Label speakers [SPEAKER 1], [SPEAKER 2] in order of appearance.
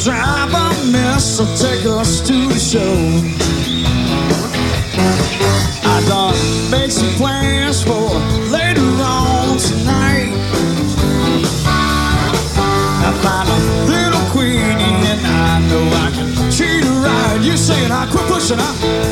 [SPEAKER 1] drive a miss, so take us to the show. I done make some plans for later on tonight. I find a little queenie and I know I can treat her right. You saying I quit pushing up.